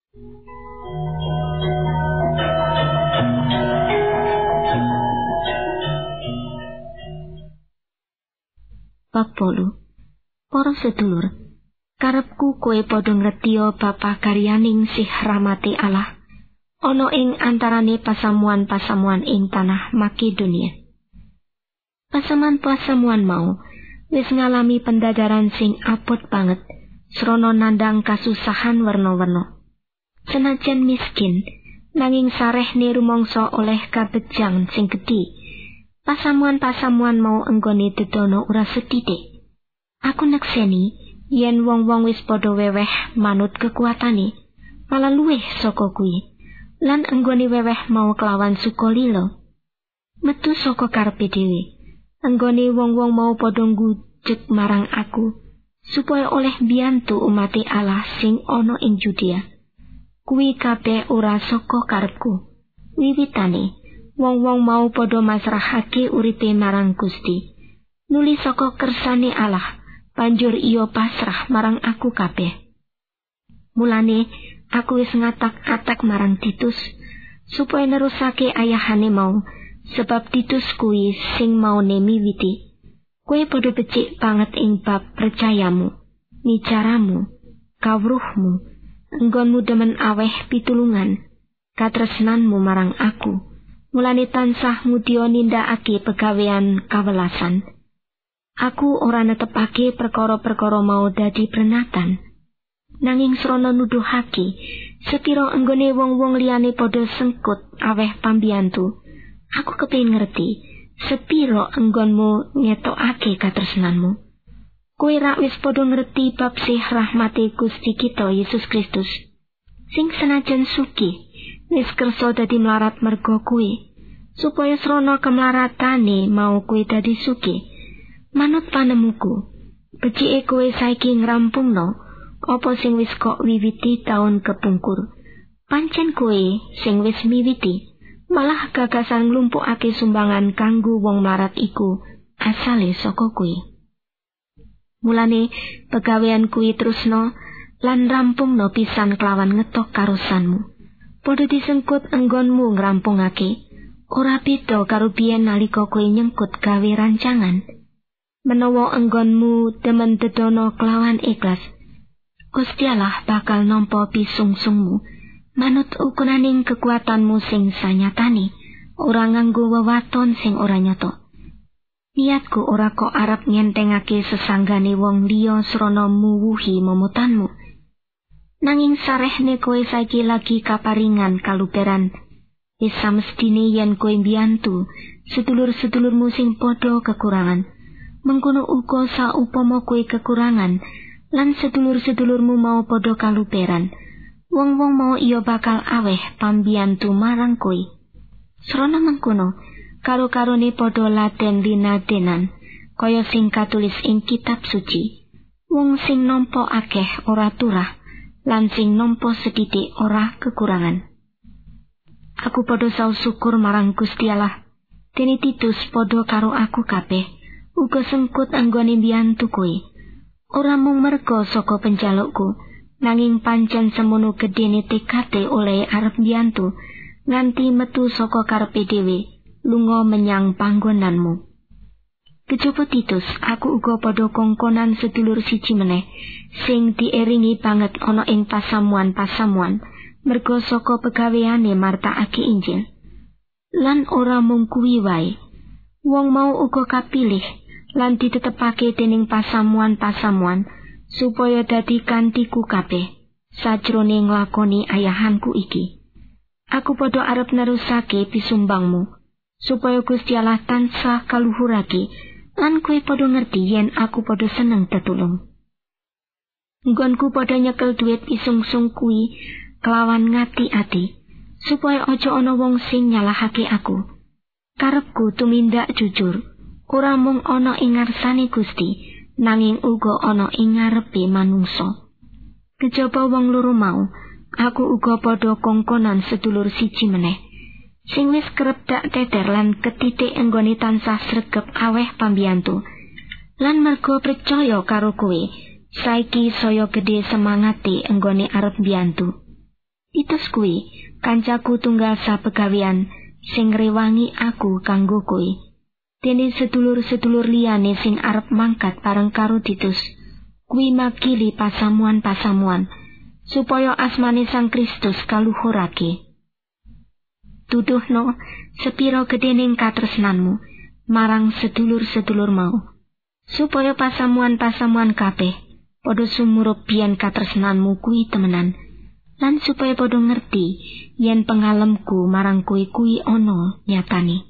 Bab 8. Para sedulur, karepku kowe padha ngertiya bab pakaryaning sih rahmate Allah ana ing antarane pasamuan-pasamuan ing tanah Makedonia. Pasamuan-pasamuan mau wis ngalami pendadaran sing abot banget srana nandang kasusahan werna-werna. Senajan miskin, nanging sarehne rumangsa oleh kabejang sing gedhe. Pasamuan-pasamuan mau enggone dedono ora sethithik. Aku nekseni yen wong-wong wis padha weweh manut kekuatane, malah luwih saka kuwi. Lan enggone weweh mau kelawan sukalila. Metu saka karepe dhewe. Enggone wong-wong mau padha ngujeg marang aku supaya oleh biyantu umate Allah sing ana ing Judea. Kuwi kabeh ora saka karepku. Wiwitane wong-wong mau padha masrahake uripe marang Gusti. Nuli saka kersane Allah, banjur iya pasrah marang aku kabeh. Mulane aku wis ngatak-atak marang Titus supaya nerusake ayahane mau, sebab Titus kuwi sing maune miwiti. Kowe padha becik banget ing bab percayamu, micaramu, kawruhmu, enggonmu demen aweh pitulungan, katresnanmu marang aku. Mulane tansah mudya nindakake pegawean kawelasan. Aku ora netepake perkara-perkara mau dadi prenatan. Nanging srana nuduhake sepira enggone wong-wong liyane padha sengkut aweh pambiyantu, aku kepengin ngerti sepira enggonmu ngetokake katresnanmu. Kowe rak wis padha ngerti bab sih rahmate Gusti kita Yesus Kristus, sing senajan sugih wis kersa dadi mlarat merga kowe, supaya srana kemlaratane mau kowe dadi sugih. Manut panemuku, becike kowe saiki ngrampungno apa sing wis kok wiwiti taun kepungkur. Pancen kowe sing wis miwiti, malah gagasan nglumpukake sumbangan kanggo wong mlarat iku asale saka kowe. Mulane pegawean kuwi terusno lan rampungno pisan kelawan ngetok karosanmu. Padha disengkut enggonmu ngrampungake, ora beda karo biyen nalika kowe nyengkut gawe rancangan. Menawa enggonmu demen dedono kelawan ikhlas, Gusti Allah bakal nampa pisungsungmu manut ukunaning kekuatanmu sing sanyatane, ora nganggo wewaton sing ora nyata. Niatku ora kok arep ngentengake sesanggane wong liya srana muwuhi memutanmu. Nanging sarehne kowe saiki lagi kaparingan kaluperan. Wis samestine yen kowe mbiyantu sedulur-sedulurmu sing padha kekurangan. Mengkono uga saupama kowe kekurangan lan sedulur-sedulurmu mau padha kaluperan, wong-wong mau iya bakal aweh pambiyantu marang kowe. Srana mengkono, karo-karone padha laden linadenan, kaya sing katulis ing kitab suci. Wong sing nampa akeh ora turah, lan sing nampa sethithik ora kekurangan. Aku padha saos syukur marang Gusti Allah. Dene Titus padha karo aku kabeh, uga sengkut anggone mbiyantu kowe. Ora mung merga saka penjalukku, nanging pancen semono gedene tekate oleh arep mbiyantu, nganti metu saka karepe dhewe, lunga menyang panggonanmu. Kejaba Titus, aku uga padha kongkonan sedulur siji meneh, sing diiringi banget ana ing pasamuan-pasamuan, merga saka pegaweane martakake Injil. Lan ora mung kuwi wae, wong mau uga kapilih lan ditetepake dening pasamuan-pasamuan supaya dadi kantiku kabeh sajroning nglakoni ayahanku iki. Aku padha arep nerusake pisumbangmu supaya Gusti Allah tansah kaluhurake lan kowe padha ngerti yen aku padha seneng tetulung. Nggonku padha nyekel duit pisungsung kuwi kelawan ngati-ati supaya aja ana wong sing nyalahake aku. Karepku tumindak jujur, ora mung ana ing ngarsane Gusti, nanging uga ana ing ngarepe manungsa. Kejaba wong loro mau, aku uga padha kongkonan sedulur siji meneh, sing wis kerep dak teter lan ketitik enggone tansah sregep aweh pambiyantu. Lan merga percaya karo kowe, saiki saya gedhe semangate enggone arep mbiyantu. Titus kuwi kancaku tunggal sapegawean sing ngrewangi aku kanggo kowe. Dene sedulur-sedulur liyane sing arep mangkat bareng karo Titus, kuwi makili pasamuan-pasamuan supaya asmane Sang Kristus kaluhurake. Tuduhno sepiro gedening katresnanmu marang sedulur-sedulur mau, supaya pasamuan-pasamuan kabeh padha sumurup biyen katresnanmu kuwi temenan, lan supaya padha ngerti yen pengalemku marang kowe kuwi ana nyatane.